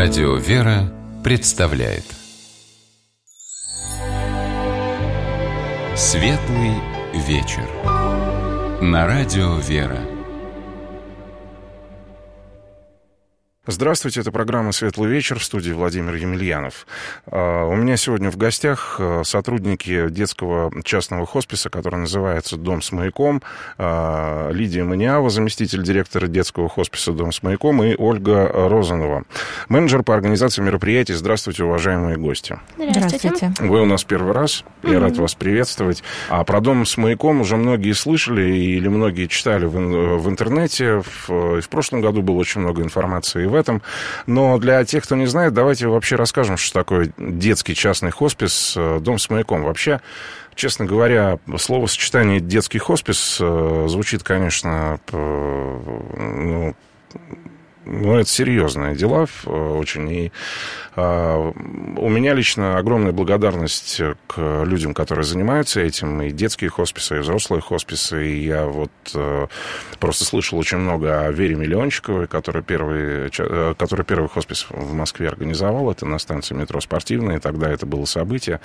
Радио «Вера» представляет Светлый вечер на Радио «Вера». Здравствуйте, это программа «Светлый вечер», в студии Владимир Емельянов. У меня сегодня в гостях сотрудники детского частного хосписа, который называется «Дом с маяком», Лидия Маниава, заместитель директора детского хосписа «Дом с маяком», и Ольга Розанова, менеджер по организации мероприятий. Здравствуйте, уважаемые гости. Здравствуйте. Вы у нас первый раз, я рад вас приветствовать. А про «Дом с маяком» уже многие слышали или многие читали в интернете. В прошлом году было очень много информации в этом. Но для тех, кто не знает, давайте вообще расскажем, что такое детский частный хоспис «Дом с маяком». Вообще, честно говоря, словосочетание «детский хоспис» звучит, конечно, это серьезные дела очень. И у меня лично огромная благодарность к людям, которые занимаются этим, и детские хосписы, и взрослые хосписы. И я вот просто слышал очень много о Вере Миллиончиковой, которая первый хоспис в Москве организовала. Это на станции метро «Спортивная», и тогда это было событие.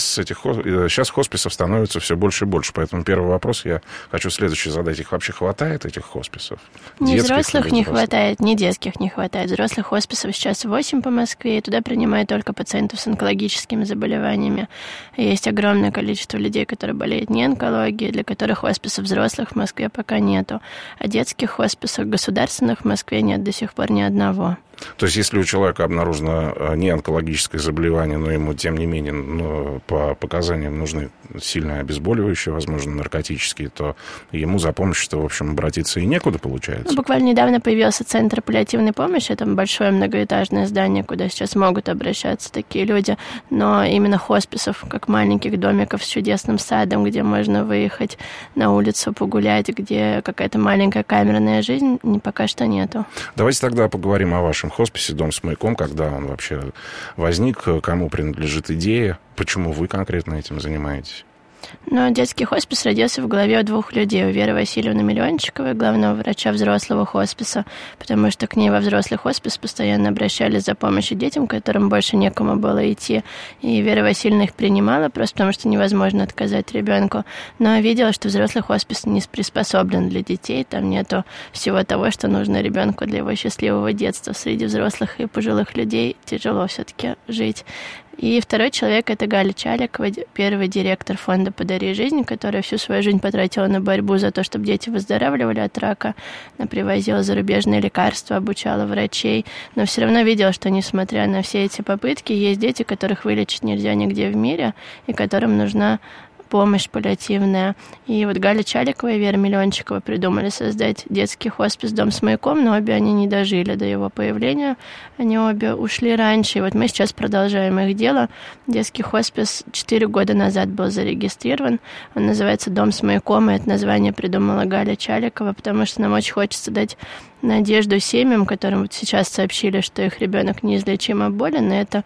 Сейчас хосписов становится все больше и больше. Поэтому первый вопрос я хочу следующий задать. Их вообще хватает, этих хосписов? Ни взрослых не хватает, ни детских не хватает. Взрослых хосписов сейчас 8 по Москве, и туда принимают только пациентов с онкологическими заболеваниями. Есть огромное количество людей, которые болеют не онкологией, для которых хосписов взрослых в Москве пока нету. А детских хосписов государственных в Москве нет до сих пор ни одного. То есть, если у человека обнаружено не онкологическое заболевание, но ему, тем не менее, по показаниям нужны сильно обезболивающие, возможно, наркотические, то ему за помощью-то, в общем, обратиться и некуда, получается? Буквально недавно появился Центр паллиативной помощи. Это большое многоэтажное здание, куда сейчас могут обращаться такие люди. Но именно хосписов, как маленьких домиков с чудесным садом, где можно выехать на улицу погулять, где какая-то маленькая камерная жизнь, пока что нету. Давайте тогда поговорим о вашем хосписе «Дом с маяком», когда он вообще возник, кому принадлежит идея, почему вы конкретно этим занимаетесь? Но детский хоспис родился в голове у двух людей. У Веры Васильевны Миллиончиковой, главного врача взрослого хосписа, потому что к ней во взрослый хоспис постоянно обращались за помощью детям, которым больше некому было идти. И Вера Васильевна их принимала, просто потому что невозможно отказать ребенку. Но видела, что взрослый хоспис не приспособлен для детей, там нету всего того, что нужно ребенку для его счастливого детства. Среди взрослых и пожилых людей тяжело все-таки жить. И второй человек – это Галя Чаликова, первый директор фонда «Подари жизнь», которая всю свою жизнь потратила на борьбу за то, чтобы дети выздоравливали от рака. Она привозила зарубежные лекарства, обучала врачей, но все равно видела, что, несмотря на все эти попытки, есть дети, которых вылечить нельзя нигде в мире, и которым нужна помощь паллиативная. И вот Галя Чаликова и Вера Миллиончикова придумали создать детский хоспис «Дом с маяком», но обе они не дожили до его появления. Они обе ушли раньше. И вот мы сейчас продолжаем их дело. Детский хоспис 4 года назад был зарегистрирован. Он называется «Дом с маяком», и это название придумала Галя Чаликова, потому что нам очень хочется дать надежду семьям, которым вот сейчас сообщили, что их ребенок неизлечимо болен, и это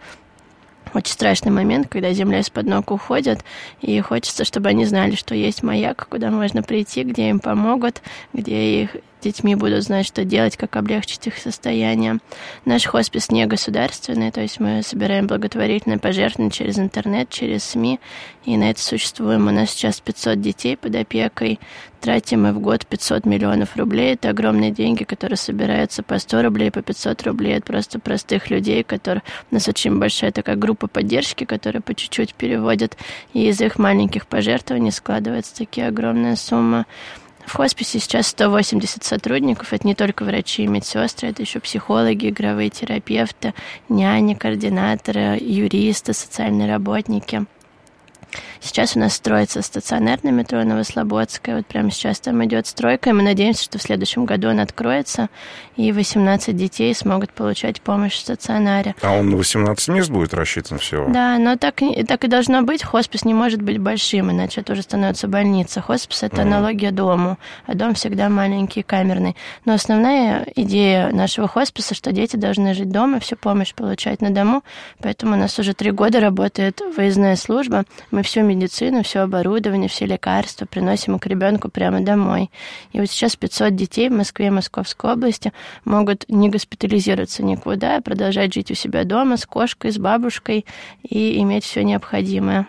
очень страшный момент, когда земля из-под ног уходит, и хочется, чтобы они знали, что есть маяк, куда можно прийти, где им помогут, где их детьми будут знать, что делать, как облегчить их состояние. Наш хоспис не государственный, то есть мы собираем благотворительные пожертвования через интернет, через СМИ, и на это существуем. У нас сейчас 500 детей под опекой, тратим мы в год 500 миллионов рублей. Это огромные деньги, которые собираются по 100 рублей, по 500 рублей от просто простых людей, которые... У нас очень большая такая группа поддержки, которая по чуть-чуть переводят, и из их маленьких пожертвований складывается такие огромные суммы. В хосписе сейчас 180 сотрудников. Это не только врачи и медсестры, это еще психологи, игровые терапевты, няни, координаторы, юристы, социальные работники. Сейчас у нас строится стационар на метро Новослободская. Вот прямо сейчас там идет стройка, и мы надеемся, что в следующем году он откроется, и 18 детей смогут получать помощь в стационаре. А он на 18 мест будет рассчитан всего? Да, но так и должно быть. Хоспис не может быть большим, иначе это уже становится больница. Хоспис – это аналогия дому, а дом всегда маленький и камерный. Но основная идея нашего хосписа, что дети должны жить дома, всю помощь получать на дому, поэтому у нас уже 3 года работает выездная служба. Мы мы всю медицину, все оборудование, все лекарства приносим к ребенку прямо домой. И вот сейчас 500 детей в Москве и Московской области могут не госпитализироваться никуда, а продолжать жить у себя дома с кошкой, с бабушкой и иметь все необходимое.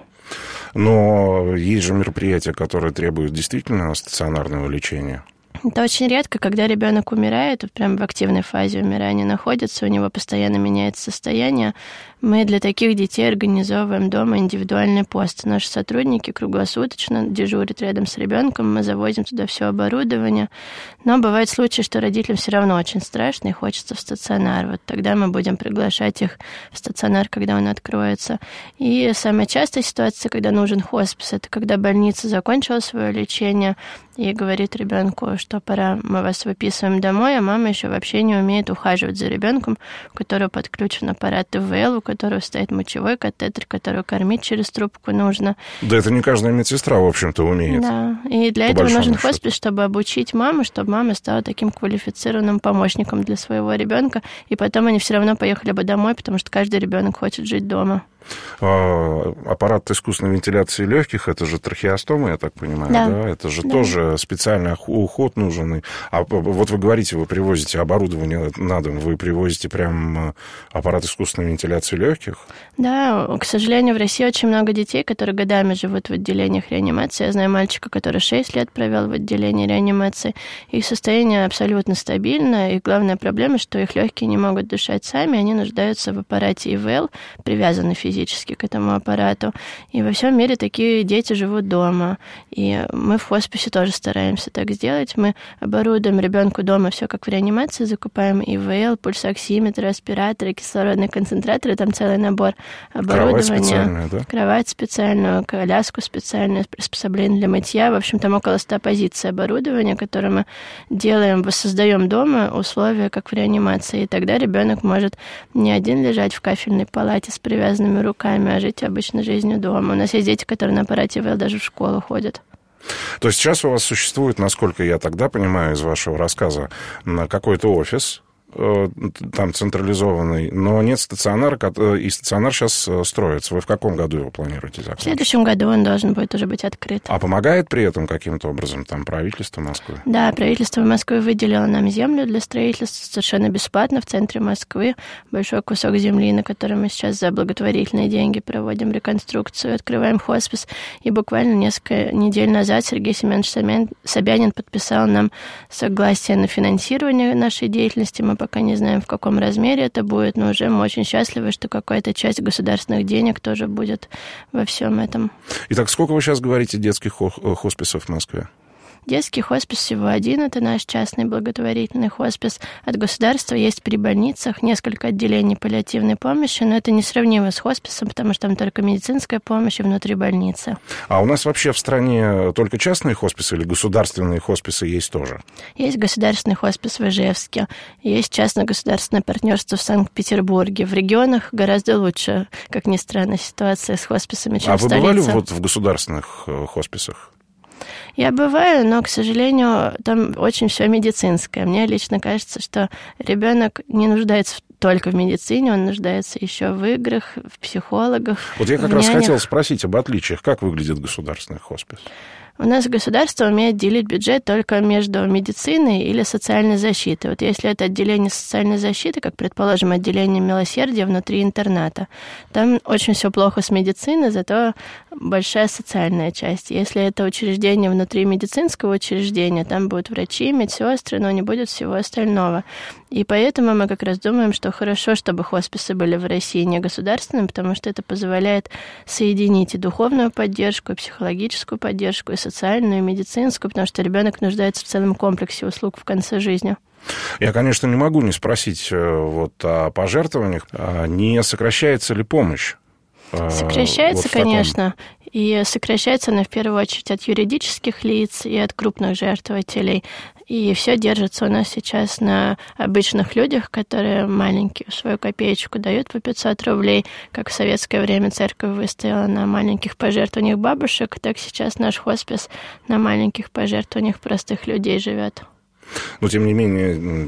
Но есть же мероприятия, которые требуют действительно стационарного лечения. Это очень редко, когда ребенок умирает, прям в активной фазе умирания находится, у него постоянно меняется состояние. Мы для таких детей организовываем дома индивидуальный пост. Наши сотрудники круглосуточно дежурят рядом с ребенком, мы завозим туда все оборудование. Но бывают случаи, что родителям все равно очень страшно и хочется в стационар. Вот тогда мы будем приглашать их в стационар, когда он откроется. И самая частая ситуация, когда нужен хоспис, это когда больница закончила свое лечение и говорит ребенку, что пора, мы вас выписываем домой, а мама еще вообще не умеет ухаживать за ребенком, у которого подключен аппарат ИВЛ, у которого стоит мочевой катетер, которого кормить через трубку нужно. Да, это не каждая медсестра, в общем-то, умеет. Да, и для этого нужен хоспис, чтобы обучить маму, чтобы мама стала таким квалифицированным помощником для своего ребенка, и потом они все равно поехали бы домой, потому что каждый ребенок хочет жить дома. Аппарат искусственной вентиляции легких, это же трахеостома, я так понимаю, да? Это же тоже специальный уход нужен. А вот вы говорите, вы привозите оборудование на дом, вы привозите прям аппарат искусственной вентиляции легких? Да, к сожалению, в России очень много детей, которые годами живут в отделениях реанимации. Я знаю мальчика, который 6 лет провел в отделении реанимации. Их состояние абсолютно стабильное, и главная проблема, что их легкие не могут дышать сами, они нуждаются в аппарате ИВЛ, привязаны физически к этому аппарату. И во всем мире такие дети живут дома. И мы в хосписе тоже стараемся так сделать. Мы оборудуем ребенку дома все как в реанимации, закупаем ИВЛ, пульсоксиметры, респираторы, кислородные концентраторы, там целый набор оборудования. Кровать специальную, коляску специальную, приспособление для мытья. В общем, там около 100 позиций оборудования, которые мы делаем, воссоздаем дома условия, как в реанимации. И тогда ребенок может не один лежать в кафельной палате с привязанными руками, а жить обычной жизнью дома. У нас есть дети, которые на аппарате ИВЛ даже в школу ходят. То есть сейчас у вас существует, насколько я тогда понимаю из вашего рассказа, какой-то офис, там централизованный, но нет стационара, и стационар сейчас строится. Вы в каком году его планируете закончить? В следующем году он должен будет уже быть открыт. А помогает при этом каким-то образом там правительство Москвы? Да, правительство Москвы выделило нам землю для строительства совершенно бесплатно в центре Москвы. Большой кусок земли, на котором мы сейчас за благотворительные деньги проводим реконструкцию, открываем хоспис. И буквально несколько недель назад Сергей Семенович Собянин подписал нам согласие на финансирование нашей деятельности. Мы пока не знаем, в каком размере это будет, но уже мы очень счастливы, что какая-то часть государственных денег тоже будет во всем этом. Итак, сколько вы сейчас говорите детских хосписов в Москве? Детский хоспис всего один, это наш частный благотворительный хоспис. От государства есть при больницах несколько отделений паллиативной помощи, но это несравнимо с хосписом, потому что там только медицинская помощь и внутри больницы. А у нас вообще в стране только частные хосписы или государственные хосписы есть тоже? Есть государственный хоспис в Ижевске, есть частно-государственное партнерство в Санкт-Петербурге. В регионах гораздо лучше, как ни странно, ситуация с хосписами, чем в столице. А вы бывали вот в государственных хосписах? Я бываю, но, к сожалению, там очень все медицинское. Мне лично кажется, что ребенок не нуждается только в медицине, он нуждается еще в играх, в психологах. Вот я как раз хотел спросить об отличиях. Как выглядит государственный хоспис? У нас государство умеет делить бюджет только между медициной или социальной защитой. Вот если это отделение социальной защиты, как, предположим, отделение милосердия внутри интерната, там очень все плохо с медициной, зато большая социальная часть. Если это учреждение внутри медицинского учреждения, там будут врачи, медсестры, но не будет всего остального. И поэтому мы как раз думаем, что хорошо, чтобы хосписы были в России не государственными, потому что это позволяет соединить и духовную поддержку, и психологическую поддержку, и социальную, и медицинскую, потому что ребенок нуждается в целом комплексе услуг в конце жизни. Я, конечно, не могу не спросить вот о пожертвованиях. Не сокращается ли помощь? Сокращается, конечно. И сокращается она в первую очередь от юридических лиц и от крупных жертвователей. И все держится у нас сейчас на обычных людях, которые маленькие свою копеечку дают по 500 рублей. Как в советское время церковь выстояла на маленьких пожертвованиях бабушек, так сейчас наш хоспис на маленьких пожертвованиях простых людей живет. Но, тем не менее,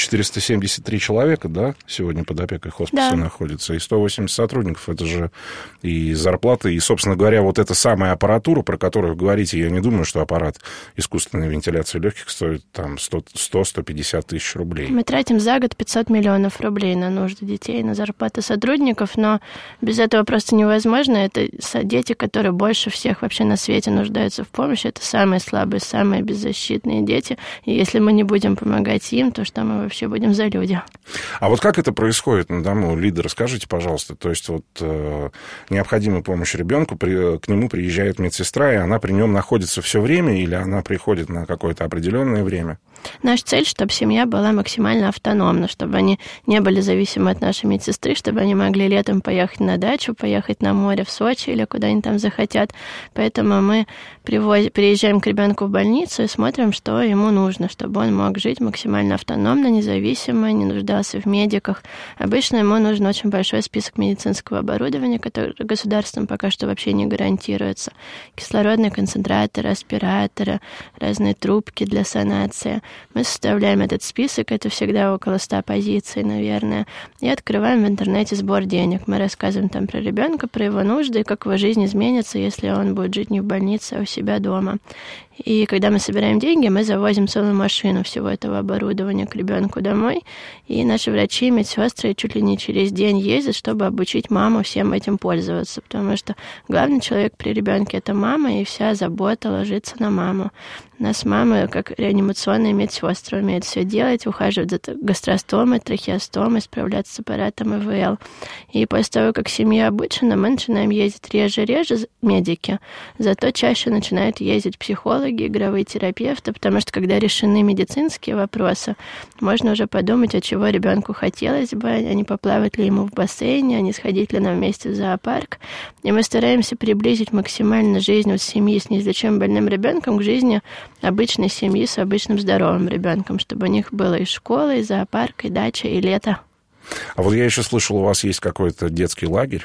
473 человека, да, сегодня под опекой хосписа находится, и 180 сотрудников. Это же и зарплаты, и, собственно говоря, вот эта самая аппаратура, про которую вы говорите, я не думаю, что аппарат искусственной вентиляции легких стоит там 100-150 тысяч рублей. Мы тратим за год 500 миллионов рублей на нужды детей, на зарплаты сотрудников, но без этого просто невозможно. Это дети, которые больше всех вообще на свете нуждаются в помощи. Это самые слабые, самые беззащитные дети. И если мы не будем помогать им, то что мы вообще будем за люди? А вот как это происходит на дому, Лида, расскажите, пожалуйста. То есть вот необходима помощь ребенку, к нему приезжает медсестра, и она при нем находится все время, или она приходит на какое-то определенное время? Наша цель, чтобы семья была максимально автономна, чтобы они не были зависимы от нашей медсестры, чтобы они могли летом поехать на дачу, поехать на море в Сочи или куда они там захотят. Поэтому мы приезжаем к ребенку в больницу и смотрим, что ему нужно, чтобы он мог жить максимально автономно, независимо, не нуждался в медиках. Обычно ему нужен очень большой список медицинского оборудования, которое государством пока что вообще не гарантируется. Кислородные концентраторы, аспираторы, разные трубки для санации. Мы составляем этот список, это всегда около 100 позиций, наверное, и открываем в интернете сбор денег. Мы рассказываем там про ребенка, про его нужды, и как его жизнь изменится, если он будет жить не в больнице, а у себя дома. И когда мы собираем деньги, мы завозим целую машину всего этого оборудования к ребенку домой. И наши врачи, медсестры чуть ли не через день ездят, чтобы обучить маму всем этим пользоваться. Потому что главный человек при ребенке — это мама, и вся забота ложится на маму. У нас мамы, как реанимационные медсестры, умеют все делать, ухаживать за гастростомой, трахеостомой, справляться с аппаратом ИВЛ. И после того, как семья обучена, мы начинаем ездить реже медики, зато чаще начинают ездить психологи, игровые терапевты, потому что когда решены медицинские вопросы, можно уже подумать, от чего ребенку хотелось бы, а не поплавать ли ему в бассейне, а не сходить ли нам вместе в зоопарк. И мы стараемся приблизить максимально жизнь от семьи с неизлечимым больным ребенком к жизни обычной семьи с обычным здоровым ребенком, чтобы у них было и школа, и зоопарк, и дача, и лето. А вот я еще слышал, у вас есть какой-то детский лагерь?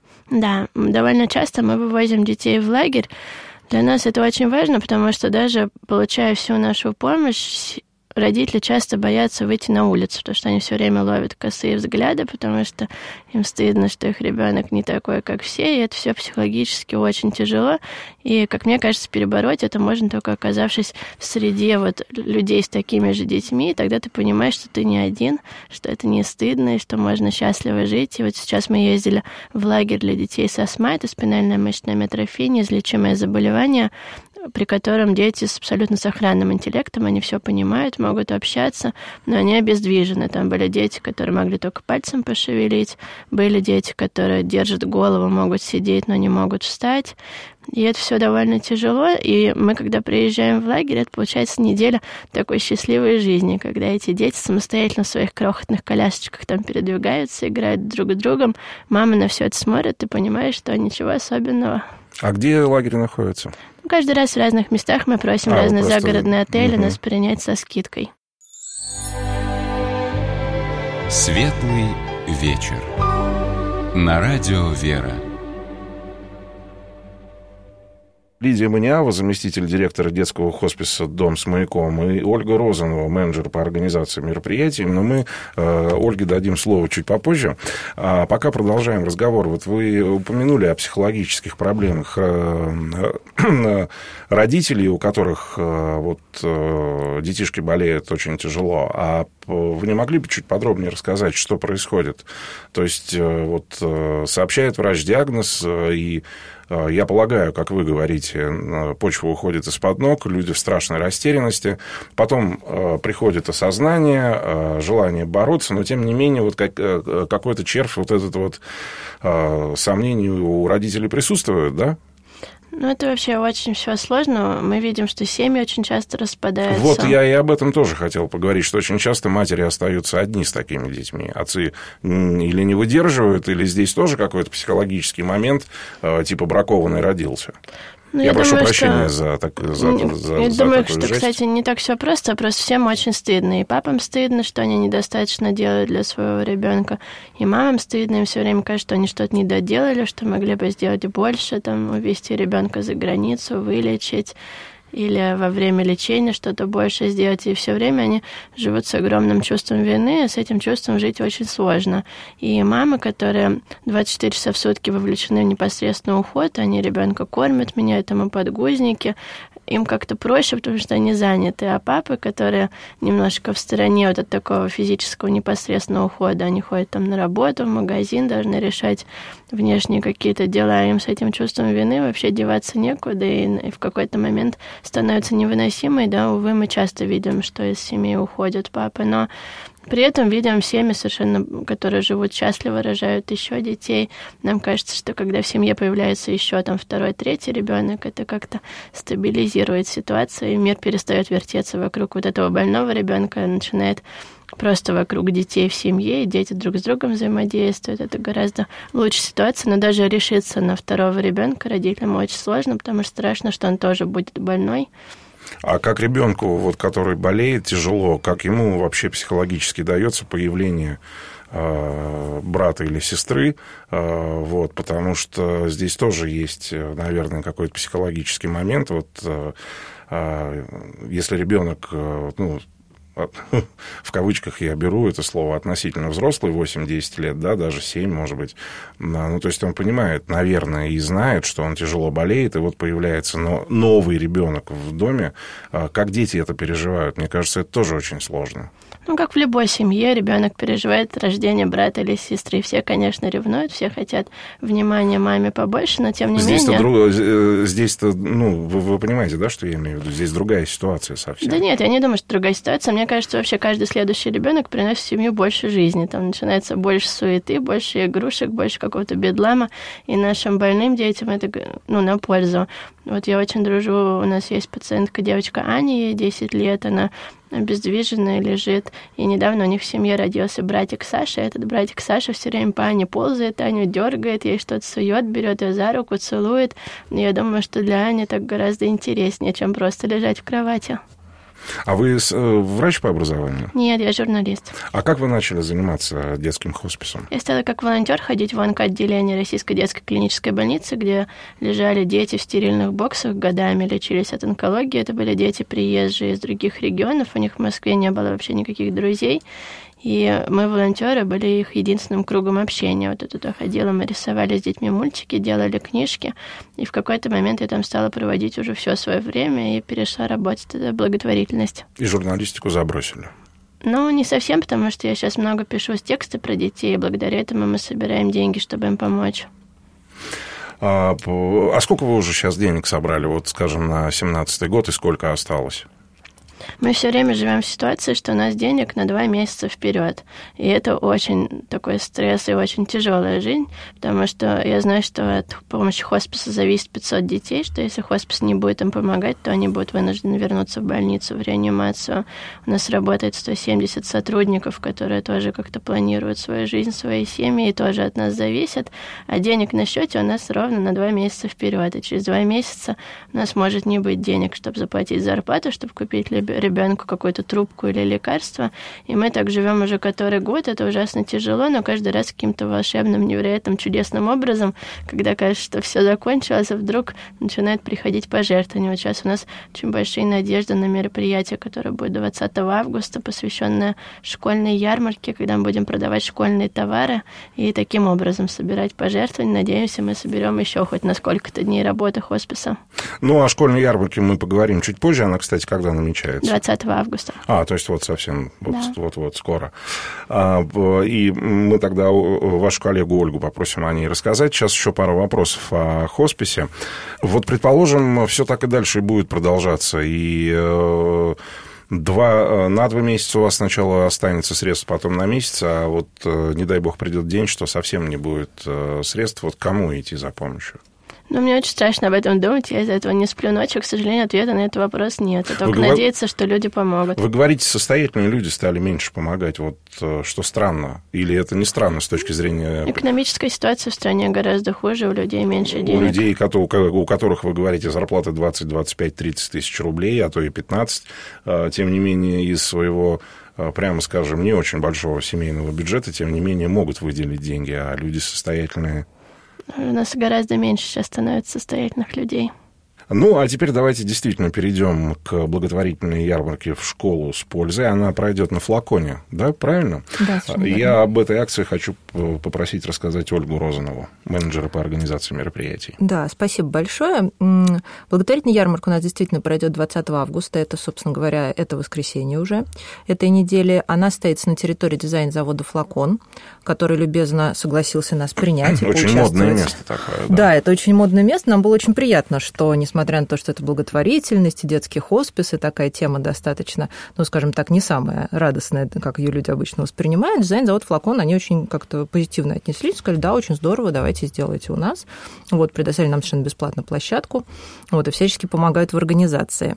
Да, довольно часто мы вывозим детей в лагерь. Для нас это очень важно, потому что даже получая всю нашу помощь, родители часто боятся выйти на улицу, потому что они все время ловят косые взгляды, потому что им стыдно, что их ребенок не такой, как все, и это все психологически очень тяжело. И, как мне кажется, перебороть это можно только оказавшись в среде вот людей с такими же детьми, и тогда ты понимаешь, что ты не один, что это не стыдно, и что можно счастливо жить. И вот сейчас мы ездили в лагерь для детей с астмой, это спинальная мышечная амиотрофия, неизлечимое заболевание, при котором дети с абсолютно сохранным интеллектом, они все понимают, могут общаться, но они обездвижены. Там были дети, которые могли только пальцем пошевелить, были дети, которые держат голову, могут сидеть, но не могут встать. И это все довольно тяжело, и мы, когда приезжаем в лагерь, это получается неделя такой счастливой жизни, когда эти дети самостоятельно в своих крохотных колясочках там передвигаются, играют друг с другом, мама на все это смотрит, и понимаешь, что ничего особенного. А где лагерь находится? Каждый раз в разных местах мы просим разные загородные отели нас принять со скидкой. Светлый вечер. На радио «Вера». Лидия Маниава, заместитель директора детского хосписа «Дом с маяком», и Ольга Розанова, менеджер по организации мероприятий. Но мы Ольге дадим слово чуть попозже. А пока продолжаем разговор. Вот вы упомянули о психологических проблемах родителей, у которых вот детишки болеют очень тяжело. А вы не могли бы чуть подробнее рассказать, что происходит? То есть вот сообщает врач диагноз, и я полагаю, как вы говорите, почва уходит из-под ног, люди в страшной растерянности. Потом приходит осознание, желание бороться, но, тем не менее, вот какой-то червь, вот этот вот сомнение у родителей присутствует, да? Ну, это вообще очень все сложно. Мы видим, что семьи очень часто распадаются. Вот я и об этом тоже хотел поговорить, что очень часто матери остаются одни с такими детьми. Отцы или не выдерживают, или здесь тоже какой-то психологический момент, типа бракованный родился. Ну, я прошу думаю, прощения что... за такую жесть. Думаю, что, кстати, не так все просто, просто всем очень стыдно. И папам стыдно, что они недостаточно делают для своего ребенка, и мамам стыдно, им все время кажется, что они что-то не доделали, что могли бы сделать больше, там, увезти ребенка за границу, вылечить. или во время лечения что-то больше сделать. И все время они живут с огромным чувством вины, и с этим чувством жить очень сложно. И мамы, которые 24 часа в сутки вовлечены в непосредственный уход, они ребенка кормят, меняют ему подгузники, им как-то проще, потому что они заняты. А папы, которые немножко в стороне вот от такого физического непосредственного ухода, они ходят там на работу, в магазин, должны решать внешние какие-то дела, им с этим чувством вины вообще деваться некуда, и в какой-то момент становится невыносимой, да, увы, мы часто видим, что из семьи уходят папы, но при этом видим семьи совершенно, которые живут счастливо, рожают еще детей. Нам кажется, что когда в семье появляется еще там второй, третий ребенок, это как-то стабилизирует ситуацию, и мир перестает вертеться вокруг вот этого больного ребенка, начинает просто вокруг детей в семье, и дети друг с другом взаимодействуют. Это гораздо лучше ситуация, но даже решиться на второго ребенка родителям очень сложно, потому что страшно, что он тоже будет больной. А как ребенку, вот, который болеет тяжело, как ему вообще психологически дается появление брата или сестры, вот, потому что здесь тоже есть, наверное, какой-то психологический момент. Вот, если ребенок, ну, в кавычках я беру это слово, относительно взрослый, 8-10 лет, да, даже 7, может быть. Ну, то есть он понимает, наверное, и знает, что он тяжело болеет, и вот появляется новый ребенок в доме. Как дети это переживают? Мне кажется, это тоже очень сложно. Ну, как в любой семье, ребенок переживает рождение брата или сестры. Все, конечно, ревнуют, все хотят внимания маме побольше, но тем не менее... Здесь-то, ну, вы понимаете, да, что я имею в виду? Здесь другая ситуация совсем. Да нет, я не думаю, что другая ситуация. Мне кажется, вообще каждый следующий ребенок приносит в семью больше жизни. Там начинается больше суеты, больше игрушек, больше какого-то бедлама. И нашим больным детям это, ну, на пользу. Вот я очень дружу, у нас есть пациентка, девочка Аня, ей 10 лет, она обездвиженная лежит. И недавно у них в семье родился братик Саша. И этот братик Саша все время по Ане ползает, Аню дергает, ей что-то сует, берет ее за руку, целует. И я думаю, что для Ани так гораздо интереснее, чем просто лежать в кровати. А вы врач по образованию? Нет, я журналист. А как вы начали заниматься детским хосписом? Я стала как волонтер ходить в онкоотделение Российской детской клинической больницы, где лежали дети в стерильных боксах, годами лечились от онкологии. Это были дети приезжие из других регионов, у них в Москве не было вообще никаких друзей. И мы, волонтеры, были их единственным кругом общения. Вот я туда ходила, мы рисовали с детьми мультики, делали книжки. И в какой-то момент я там стала проводить уже все свое время и перешла работать в благотворительность. И журналистику забросили? Ну, не совсем, потому что я сейчас много пишу тексты про детей, и благодаря этому мы собираем деньги, чтобы им помочь. А сколько вы уже сейчас денег собрали, вот, скажем, на 2017 год, и сколько осталось? Мы все время живем в ситуации, что у нас денег на 2 месяца вперед. И это очень такой стресс и очень тяжелая жизнь, потому что я знаю, что от помощи хосписа зависит 500 детей, что если хоспис не будет им помогать, то они будут вынуждены вернуться в больницу, в реанимацию. У нас работает 170 сотрудников, которые тоже как-то планируют свою жизнь, свои семьи, и тоже от нас зависят. А денег на счете у нас ровно на 2 месяца вперед. И через 2 месяца у нас может не быть денег, чтобы заплатить зарплату, чтобы купить ребенку какую-то трубку или лекарство. И мы так живем уже который год. Это ужасно тяжело, но каждый раз каким-то волшебным, невероятным, чудесным образом, когда кажется, что все закончилось, а вдруг начинает приходить пожертвования. Вот сейчас у нас очень большие надежды на мероприятие, которое будет 20 августа, посвященное школьной ярмарке, когда мы будем продавать школьные товары и таким образом собирать пожертвования. Надеемся, мы соберем еще хоть на сколько-то дней работы хосписа. Ну, о школьной ярмарке мы поговорим чуть позже. Она, кстати, когда намечается? 20 августа. То есть вот совсем да. вот скоро. И мы тогда вашу коллегу Ольгу попросим о ней рассказать. Сейчас еще пару вопросов о хосписе. Вот, предположим, все так и дальше будет продолжаться. И на 2 месяца у вас сначала останется средств, потом на месяц, а вот, не дай бог, придет день, что совсем не будет средств. Вот кому идти за помощью? Ну, мне очень страшно об этом думать, я из-за этого не сплю ночью. К сожалению, ответа на этот вопрос нет. Я только надеяться, что люди помогут. Вы говорите, состоятельные люди стали меньше помогать. Вот что странно? Или это не странно с точки зрения... Экономическая ситуация в стране гораздо хуже, у людей меньше денег. У людей, у которых, вы говорите, зарплата 20, 25, 30 тысяч рублей, а то и 15, тем не менее, из своего, прямо скажем, не очень большого семейного бюджета, тем не менее, могут выделить деньги, а люди состоятельные... У нас гораздо меньше сейчас становится состоятельных людей. Ну, а теперь давайте действительно перейдем к благотворительной ярмарке «В школу с пользой». Она пройдет на флаконе, да, правильно? Да, Я об этой акции хочу попросить рассказать Ольгу Розанову, менеджера по организации мероприятий. Да, спасибо большое. Благотворительная ярмарка у нас действительно пройдет 20 августа. Это, собственно говоря, это воскресенье уже этой недели. Она состоится на территории дизайн-завода «Флакон», который любезно согласился нас принять и очень модное место такое. Да, это очень модное место. Нам было очень приятно, что, несмотря на то, что это благотворительность и детский хоспис, и такая тема достаточно, ну, скажем так, не самая радостная, как ее люди обычно воспринимают, дизайн-завод «Флакон», они очень как-то позитивно отнеслись, сказали, да, очень здорово, давайте сделайте у нас. Вот, предоставили нам совершенно бесплатно площадку, вот, и всячески помогают в организации.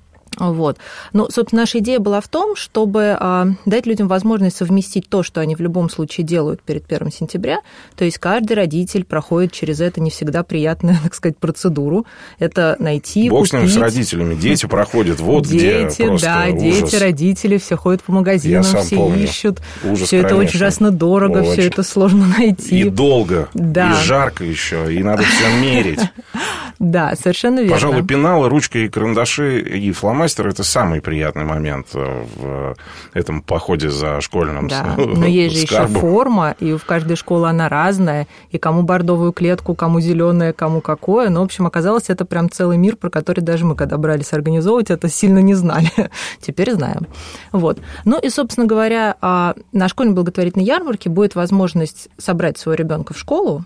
Вот. Ну, собственно, наша идея была в том, чтобы дать людям возможность совместить то, что они в любом случае делают перед 1 сентября. То есть каждый родитель проходит через это не всегда приятную, так сказать, процедуру. Это найти, Бог купить. с ним, с родителями. Дети проходят, вот дети, где просто да, ужас. дети, родители, все ходят по магазинам, все помню. Ищут. Ужас, все это очень ужасно дорого, все это сложно найти. И долго, да. И жарко еще, и надо все мерить. Да, совершенно верно. Пожалуй, пеналы, ручка и карандаши и фломастеры – это самый приятный момент в этом походе за школьным скарбом. Да, но есть же еще форма, и в каждой школе она разная, и кому бордовую клетку, кому зеленое, кому какое. Но, в общем, оказалось, это прям целый мир, про который даже мы, когда брались организовывать, это сильно не знали. Теперь знаем. Вот. Ну и, собственно говоря, на школьной благотворительной ярмарке будет возможность собрать своего ребенка в школу,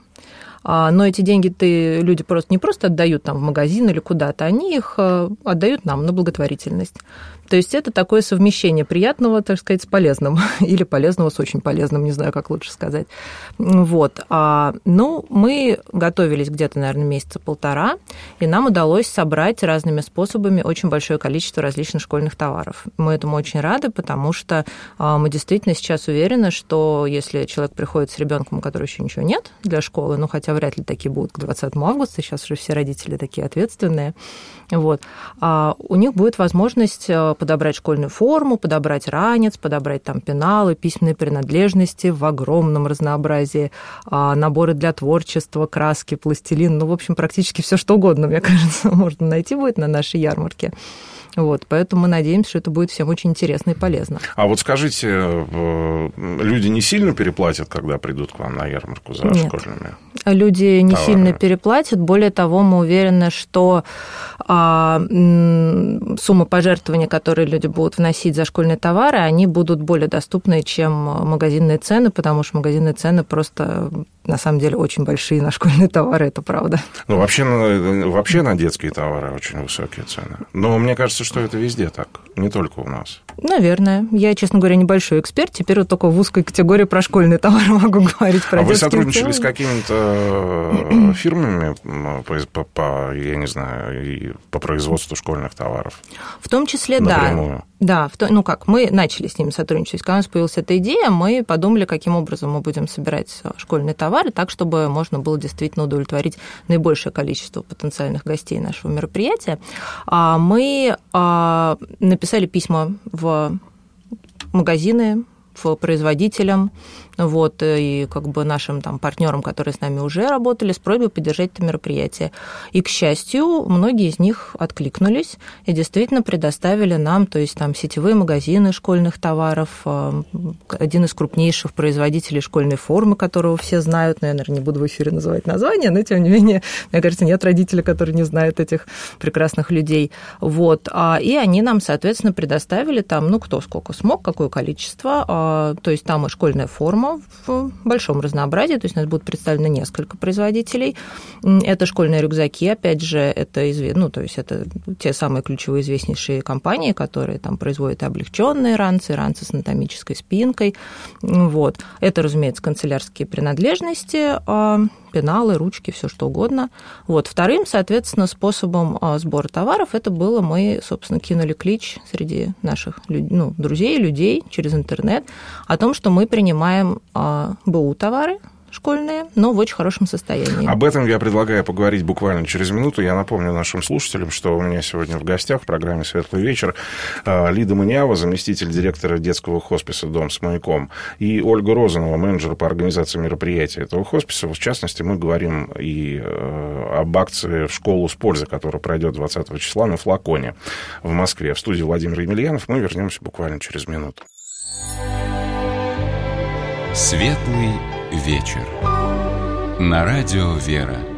но эти деньги люди не просто отдают там в магазин или куда-то, они их отдают нам на благотворительность. То есть это такое совмещение приятного, так сказать, с полезным, или полезного с очень полезным, не знаю, как лучше сказать. Вот. Ну, мы готовились где-то, наверное, месяца полтора, и нам удалось собрать разными способами очень большое количество различных школьных товаров. Мы этому очень рады, потому что мы действительно сейчас уверены, что если человек приходит с ребенком, у которого еще ничего нет для школы, ну, хотя вряд ли такие будут к 20 августа, сейчас уже все родители такие ответственные, вот, у них будет возможность подобрать школьную форму, подобрать ранец, подобрать там пеналы, письменные принадлежности в огромном разнообразии, наборы для творчества, краски, пластилин, ну, в общем, практически все что угодно, мне кажется, можно найти будет на нашей ярмарке. Вот, поэтому мы надеемся, что это будет всем очень интересно и полезно. А вот скажите, люди не сильно переплатят, когда придут к вам на ярмарку за школьными? Люди не сильно переплатят. Более того, мы уверены, что суммы пожертвований, которые люди будут вносить за школьные товары, они будут более доступны, чем магазинные цены, потому что магазинные цены просто, на самом деле, очень большие на школьные товары, это правда. Ну, вообще на детские товары очень высокие цены. Но мне кажется, что это везде так, не только у нас. Наверное. Я, честно говоря, небольшой эксперт. Теперь вот только в узкой категории про школьные товары могу говорить. Про вы сотрудничали с какими-то фирмами я не знаю, по производству школьных товаров? В том числе, напрямую. Да. Мы начали с ними сотрудничать. Когда у нас появилась эта идея, мы подумали, каким образом мы будем собирать школьные товары так, чтобы можно было действительно удовлетворить наибольшее количество потенциальных гостей нашего мероприятия. Мы написали письма в магазины, в производителям, вот, и как бы нашим там партнерам, которые с нами уже работали, с просьбой поддержать это мероприятие. И, к счастью, многие из них откликнулись и действительно предоставили нам, то есть там сетевые магазины школьных товаров, один из крупнейших производителей школьной формы, которого все знают, но я, наверное, не буду в эфире называть название, но, тем не менее, мне кажется, нет родителей, которые не знают этих прекрасных людей. Вот. И они нам, соответственно, предоставили там, кто сколько смог, какое количество, то есть там и школьная форма в большом разнообразии, то есть у нас будут представлены несколько производителей. Это школьные рюкзаки, опять же, это то есть это те самые ключевые известнейшие компании, которые там производят облегченные ранцы с анатомической спинкой. Вот. Это, разумеется, канцелярские принадлежности, пеналы, ручки, все что угодно. Вот. Вторым, соответственно, способом сбора товаров это было, мы, собственно, кинули клич среди наших друзей, людей через интернет о том, что мы принимаем БУ товары, школьные, но в очень хорошем состоянии. Об этом я предлагаю поговорить буквально через минуту. Я напомню нашим слушателям, что у меня сегодня в гостях в программе «Светлый вечер» Лида Мынява, заместитель директора детского хосписа «Дом с маяком», и Ольга Розанова, менеджер по организации мероприятий этого хосписа. В частности, мы говорим и об акции «В школу с пользой», которая пройдет 20 числа на Флаконе в Москве. В студии Владимир Емельянов. Мы вернемся буквально через минуту. Светлый вечер. На радио «Вера».